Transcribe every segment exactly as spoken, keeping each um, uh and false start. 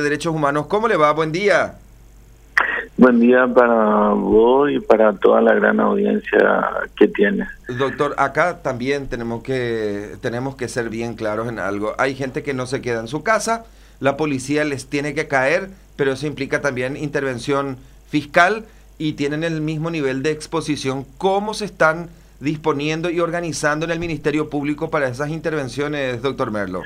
Derechos Humanos. ¿Cómo le va? Buen día. Buen día para vos y para toda la gran audiencia que tienes. Doctor, acá también tenemos que, tenemos que ser bien claros en algo. Hay gente que no se queda en su casa, la policía les tiene que caer, pero eso implica también intervención fiscal y tienen el mismo nivel de exposición. ¿Cómo se están disponiendo y organizando en el Ministerio Público para esas intervenciones, doctor Merlo?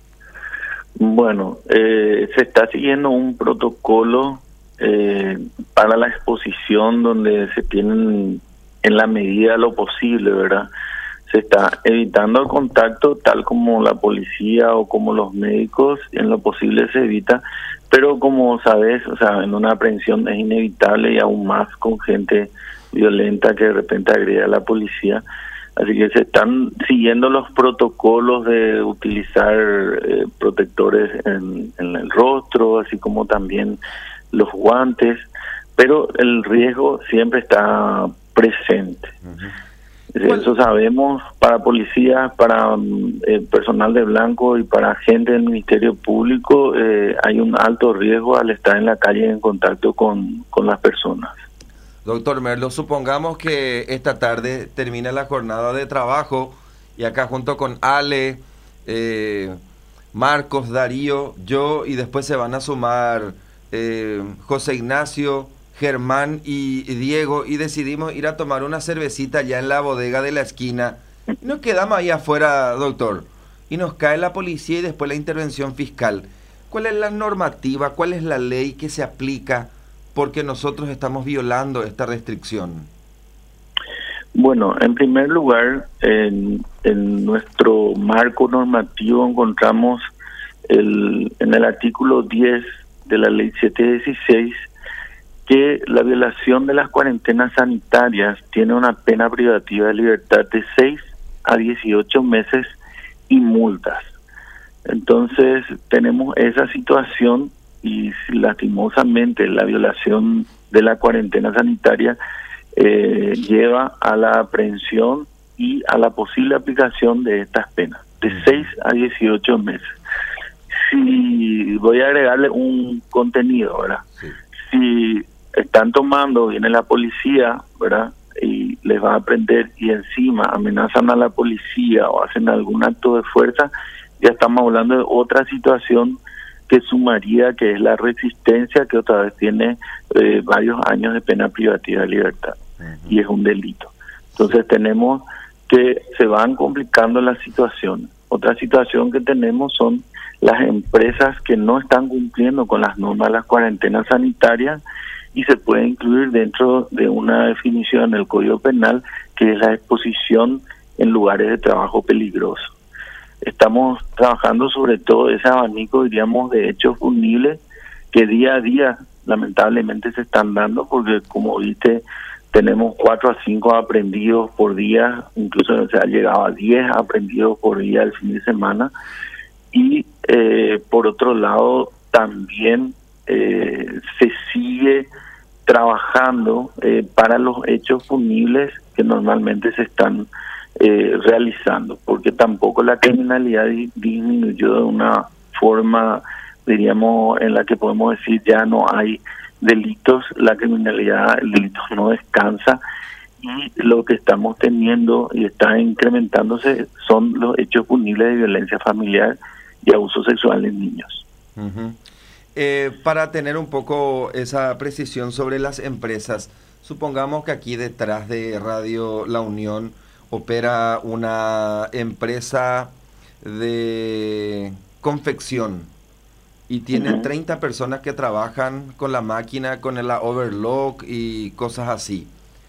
Bueno, eh, se está siguiendo un protocolo eh, para la exposición donde se tienen en la medida de lo posible, ¿verdad? Se está evitando el contacto tal como la policía o como los médicos, en lo posible se evita, pero como sabes, o sea, en una aprehensión es inevitable y aún más con gente violenta que de repente agrede a la policía. Así que se están siguiendo los protocolos de utilizar eh, protectores en, en el rostro, así como también los guantes, pero el riesgo siempre está presente. Uh-huh. Eso sabemos para policías, para eh, personal de blanco y para gente del Ministerio Público, eh, hay un alto riesgo al estar en la calle en contacto con, con las personas. Doctor Merlo, supongamos que esta tarde termina la jornada de trabajo y acá junto con Ale, eh, Marcos, Darío, yo y después se van a sumar eh, José Ignacio, Germán y, y Diego y decidimos ir a tomar una cervecita allá en la bodega de la esquina. Y nos quedamos ahí afuera, doctor, y nos cae la policía y después la intervención fiscal. ¿Cuál es la normativa, cuál es la ley que se aplica? Porque nosotros estamos violando esta restricción. Bueno, en primer lugar, en, en nuestro marco normativo encontramos el, en el artículo diez de la ley setecientos dieciséis que la violación de las cuarentenas sanitarias tiene una pena privativa de libertad de seis a dieciocho meses y multas. Entonces tenemos esa situación y lastimosamente la violación de la cuarentena sanitaria eh, lleva a la aprehensión y a la posible aplicación de estas penas, de seis a dieciocho meses. Si voy a agregarle un contenido, ¿verdad? Sí. Si están tomando, viene la policía, ¿verdad? Y les va a prender y encima amenazan a la policía o hacen algún acto de fuerza, ya estamos hablando de otra situación que sumaría, que es la resistencia, que otra vez tiene eh, varios años de pena privativa de libertad. Uh-huh. Y es un delito. Entonces sí. Tenemos que se van complicando las situaciones. Otra situación que tenemos son las empresas que no están cumpliendo con las normas de las cuarentenas sanitarias y se puede incluir dentro de una definición en el Código Penal, que es la exposición en lugares de trabajo peligrosos. Estamos trabajando sobre todo ese abanico, diríamos, de hechos punibles que día a día lamentablemente se están dando, porque como viste, tenemos cuatro a cinco aprendidos por día, incluso se ha llegado a diez aprendidos por día el fin de semana. Y eh, por otro lado, también eh, se sigue trabajando eh, para los hechos punibles que normalmente se están Eh, realizando, porque tampoco la criminalidad di- disminuyó de una forma, diríamos, en la que podemos decir ya no hay delitos, la criminalidad, el delito no descansa y lo que estamos teniendo y está incrementándose son los hechos punibles de violencia familiar y abuso sexual en niños. Uh-huh. Eh, para tener un poco esa precisión sobre las empresas, supongamos que aquí detrás de Radio La Unión opera una empresa de confección y tiene uh-huh. treinta personas que trabajan con la máquina, con el overlock y cosas así.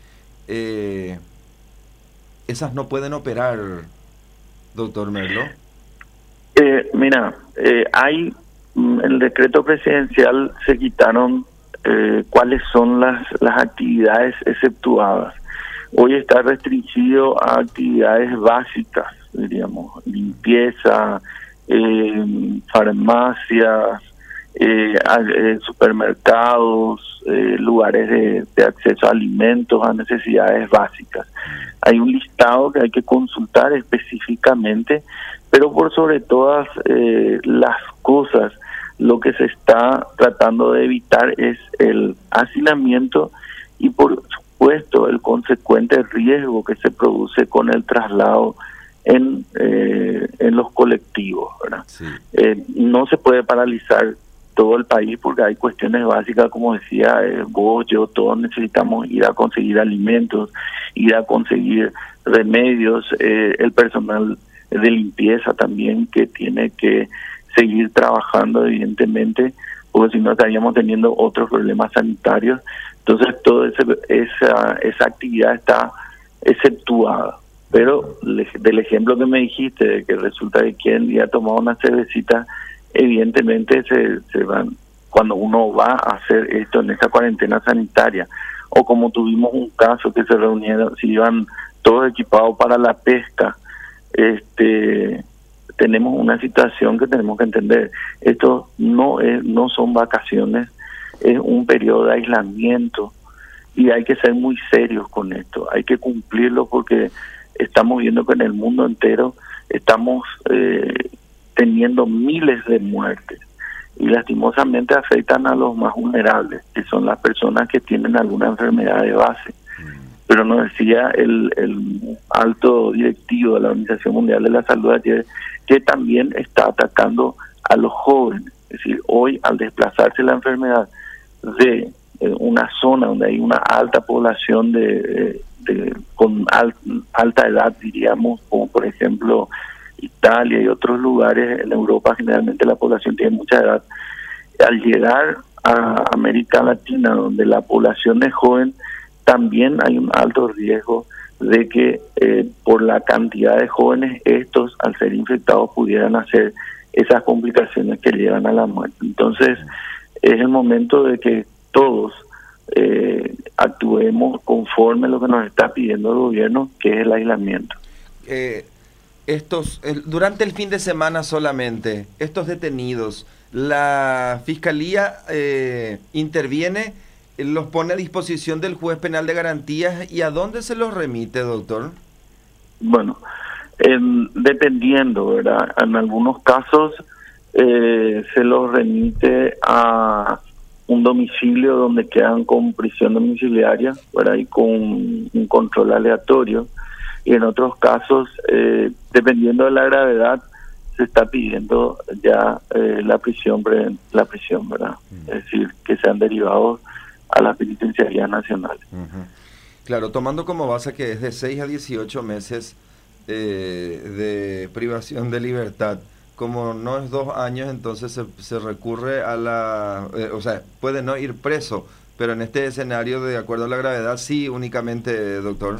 Eh, ¿Esas no pueden operar, doctor Merlo? Eh, mira, eh, hay en el decreto presidencial se quitaron eh, cuáles son las, las actividades exceptuadas. Hoy está restringido a actividades básicas, diríamos, limpieza, eh, farmacias, eh, eh, supermercados, eh, lugares de, de acceso a alimentos, a necesidades básicas. Hay un listado que hay que consultar específicamente, pero por sobre todas eh, las cosas lo que se está tratando de evitar es el hacinamiento y por supuesto el consecuente riesgo que se produce con el traslado en eh, en los colectivos, ¿verdad? Sí. Eh, no se puede paralizar todo el país porque hay cuestiones básicas, como decía eh, vos, yo, todos necesitamos ir a conseguir alimentos, ir a conseguir remedios, eh, el personal de limpieza también que tiene que seguir trabajando evidentemente, porque si no estaríamos teniendo otros problemas sanitarios. Entonces toda esa, esa actividad está exceptuada. Pero del ejemplo que me dijiste, de que resulta que quien día ha tomado una cervecita, evidentemente se, se van, cuando uno va a hacer esto en esta cuarentena sanitaria, o como tuvimos un caso que se reunieron, se iban todos equipados para la pesca, este tenemos una situación que tenemos que entender. Esto no es, no son vacaciones, es un periodo de aislamiento y hay que ser muy serios con esto, hay que cumplirlo porque estamos viendo que en el mundo entero estamos eh, teniendo miles de muertes y lastimosamente afectan a los más vulnerables, que son las personas que tienen alguna enfermedad de base. Pero nos decía el, el alto directivo de la Organización Mundial de la Salud ayer que también está atacando a los jóvenes. Es decir, hoy al desplazarse la enfermedad de eh, una zona donde hay una alta población de, de, de con al, alta edad, diríamos, como por ejemplo Italia y otros lugares, en Europa generalmente la población tiene mucha edad, al llegar a América Latina, donde la población es joven, también hay un alto riesgo de que eh, por la cantidad de jóvenes estos al ser infectados pudieran hacer esas complicaciones que llevan a la muerte. Entonces es el momento de que todos eh, actuemos conforme a lo que nos está pidiendo el gobierno, que es el aislamiento. Eh, estos el, durante el fin de semana solamente, estos detenidos, la Fiscalía eh, interviene, los pone a disposición del juez penal de garantías, ¿y a dónde se los remite, doctor? Bueno, eh, dependiendo, ¿verdad? En algunos casos eh, se los remite a un domicilio donde quedan con prisión domiciliaria, ¿verdad? Y con un control aleatorio, y en otros casos, eh, dependiendo de la gravedad, se está pidiendo ya eh, la prisión, la prisión, ¿verdad? Mm. Es decir, que sean derivados a las penitenciarías nacionales. Uh-huh. Claro, tomando como base que es de seis a dieciocho meses eh, de privación de libertad, como no es dos años, entonces se, se recurre a la... Eh, o sea, puede no ir preso, pero en este escenario, de acuerdo a la gravedad, sí, únicamente, doctor.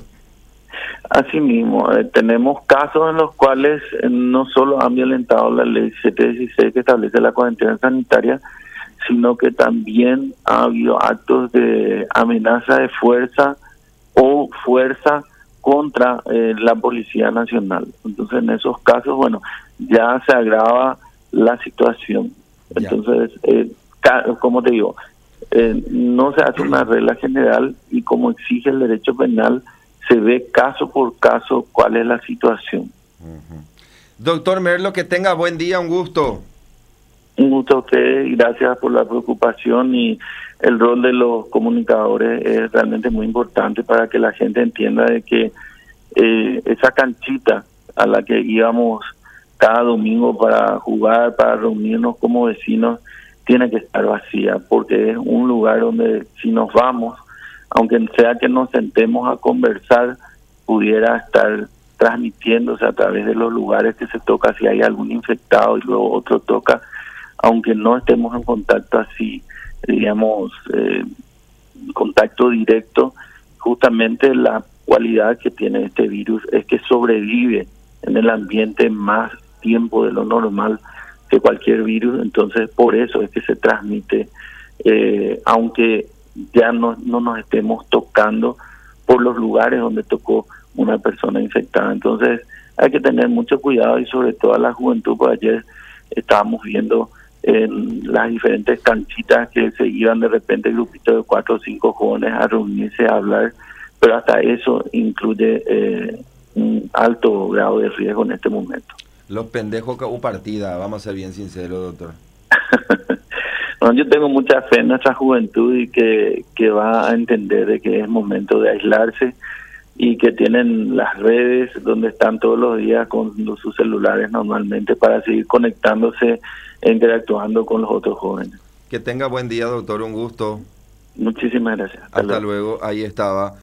Así mismo, eh, tenemos casos en los cuales eh, no solo han violentado la ley setecientos dieciséis que establece la cuarentena sanitaria, sino que también ha habido actos de amenaza de fuerza o fuerza contra eh, la Policía Nacional. Entonces, en esos casos, bueno, ya se agrava la situación. Entonces, eh, como te digo, eh, no se hace una regla general y como exige el derecho penal, se ve caso por caso cuál es la situación. Uh-huh. Doctor Merlo, que tenga buen día, un gusto. Un gusto a usted y gracias por la preocupación, y el rol de los comunicadores es realmente muy importante para que la gente entienda de que eh, esa canchita a la que íbamos cada domingo para jugar, para reunirnos como vecinos, tiene que estar vacía, porque es un lugar donde si nos vamos, aunque sea que nos sentemos a conversar, pudiera estar transmitiéndose a través de los lugares que se toca, si hay algún infectado y luego otro toca, aunque no estemos en contacto así, digamos, eh, contacto directo. Justamente la cualidad que tiene este virus es que sobrevive en el ambiente más tiempo de lo normal que cualquier virus, entonces por eso es que se transmite, eh, aunque ya no, no nos estemos tocando por los lugares donde tocó una persona infectada. Entonces hay que tener mucho cuidado y sobre todo a la juventud, pues ayer estábamos viendo en las diferentes canchitas que se iban de repente grupitos de cuatro o cinco jóvenes a reunirse a hablar, pero hasta eso incluye eh, un alto grado de riesgo en este momento. Los pendejos que hubo partida, vamos a ser bien sinceros, doctor. Bueno, yo tengo mucha fe en nuestra juventud y que, que va a entender de que es momento de aislarse y que tienen las redes donde están todos los días con los, sus celulares normalmente para seguir conectándose e interactuando con los otros jóvenes. Que tenga buen día, doctor, un gusto. Muchísimas gracias. Hasta, Hasta luego. luego, ahí estaba